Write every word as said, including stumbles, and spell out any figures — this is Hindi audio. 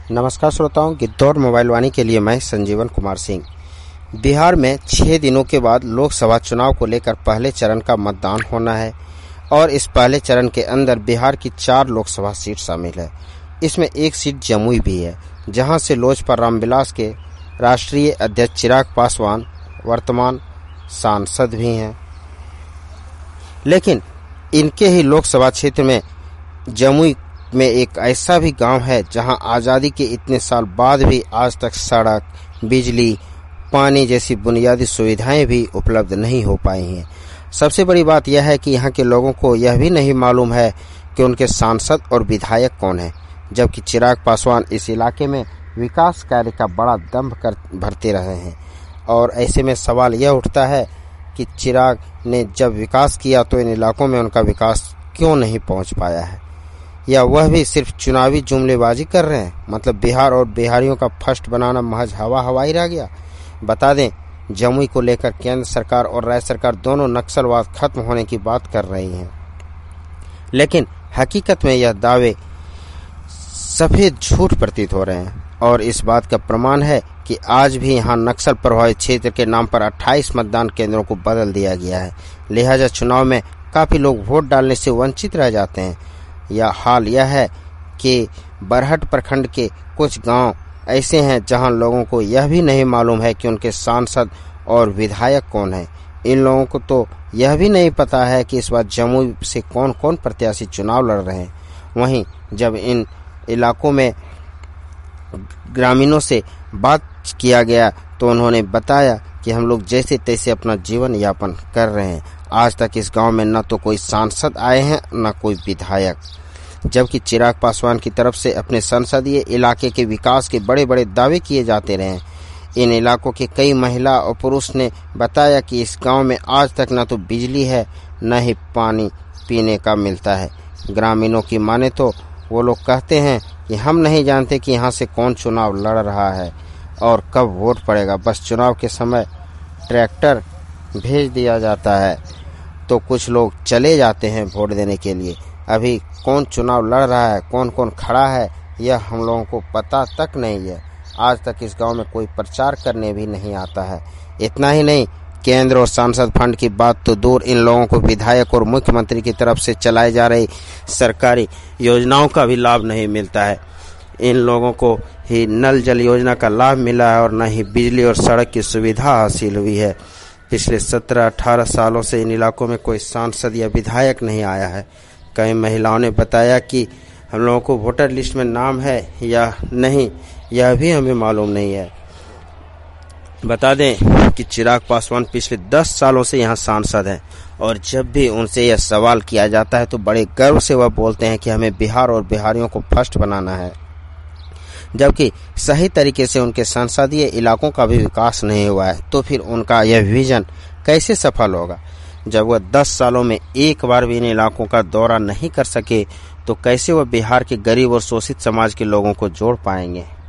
नमस्कार श्रोताओं, गिद्धौर मोबाइल वाणी के लिए मैं संजीवन कुमार सिंह। बिहार में छह दिनों के बाद लोकसभा चुनाव को लेकर पहले चरण का मतदान होना है और इस पहले चरण के अंदर बिहार की चार लोकसभा सीट शामिल है। इसमें एक सीट जमुई भी है, जहां से लोजपा रामविलास के राष्ट्रीय अध्यक्ष चिराग पासवान वर्तमान सांसद भी हैं। लेकिन इनके ही लोकसभा क्षेत्र में जमुई में एक ऐसा भी गांव है जहां आज़ादी के इतने साल बाद भी आज तक सड़क, बिजली, पानी जैसी बुनियादी सुविधाएं भी उपलब्ध नहीं हो पाई हैं। सबसे बड़ी बात यह है कि यहां के लोगों को यह भी नहीं मालूम है कि उनके सांसद और विधायक कौन है, जबकि चिराग पासवान इस इलाके में विकास कार्य का बड़ा दम्भ कर भरते रहे हैं। और ऐसे में सवाल यह उठता है कि चिराग ने जब विकास किया तो इन इलाकों में उनका विकास क्यों नहीं पहुंच पाया है, या वह भी सिर्फ चुनावी जुमलेबाजी कर रहे हैं। मतलब बिहार और बिहारियों का फर्स्ट बनाना महज हवा हवाई रह गया। बता दें, जमुई को लेकर केंद्र सरकार और राज्य सरकार दोनों नक्सलवाद खत्म होने की बात कर रही हैं, लेकिन हकीकत में यह दावे सफेद झूठ प्रतीत हो रहे हैं। और इस बात का प्रमाण है कि आज भी यहां नक्सल प्रभावित क्षेत्र के नाम पर अट्ठाईस मतदान केंद्रों को बदल दिया गया है। लिहाजा चुनाव में काफी लोग वोट डालने से वंचित रह जाते हैं। यह हाल यह है कि बरहट प्रखंड के कुछ गांव ऐसे हैं जहां लोगों को यह भी नहीं मालूम है कि उनके सांसद और विधायक कौन है। इन लोगों को तो यह भी नहीं पता है कि इस बार जमुई से कौन कौन प्रत्याशी चुनाव लड़ रहे हैं। वहीं जब इन इलाकों में ग्रामीणों से बात किया गया तो उन्होंने बताया कि हम लोग जैसे तैसे अपना जीवन यापन कर रहे हैं। आज तक इस गांव में न तो कोई सांसद आए हैं न कोई विधायक, जबकि चिराग पासवान की तरफ से अपने संसदीय इलाके के विकास के बड़े बड़े दावे किए जाते रहे। इन इलाकों के कई महिला और पुरुष ने बताया कि इस गांव में आज तक न तो बिजली है न ही पानी पीने का मिलता है। ग्रामीणों की माने तो वो लोग कहते हैं कि हम नहीं जानते कि यहाँ से कौन चुनाव लड़ रहा है और कब वोट पड़ेगा। बस चुनाव के समय ट्रैक्टर भेज दिया जाता है तो कुछ लोग चले जाते हैं वोट देने के लिए। अभी कौन चुनाव लड़ रहा है, कौन कौन खड़ा है, यह हम लोगों को पता तक नहीं है। आज तक इस गांव में कोई प्रचार करने भी नहीं आता है। इतना ही नहीं, केंद्र और सांसद फंड की बात तो दूर, इन लोगों को विधायक और मुख्यमंत्री की तरफ से चलाई जा रही सरकारी योजनाओं का भी लाभ नहीं मिलता है। इन लोगों को ही नल जल योजना का लाभ मिला है और न ही बिजली और सड़क की सुविधा हासिल हुई है। पिछले सत्रह अठारह सालों से इन इलाकों में कोई सांसद या विधायक नहीं आया है। कई महिलाओं ने बताया कि हम लोगों को वोटर लिस्ट में नाम है या नहीं, यह भी हमें मालूम नहीं है। बता दें कि चिराग पासवान पिछले दस सालों से यहाँ सांसद हैं और जब भी उनसे यह सवाल किया जाता है तो बड़े गर्व से वह बोलते हैं कि हमें बिहार और बिहारियों को फर्स्ट बनाना है, जबकि सही तरीके से उनके संसदीय इलाकों का भी विकास नहीं हुआ है। तो फिर उनका यह विजन कैसे सफल होगा? जब वह दस सालों में एक बार भी इन इलाकों का दौरा नहीं कर सके तो कैसे वह बिहार के गरीब और शोषित समाज के लोगों को जोड़ पाएंगे?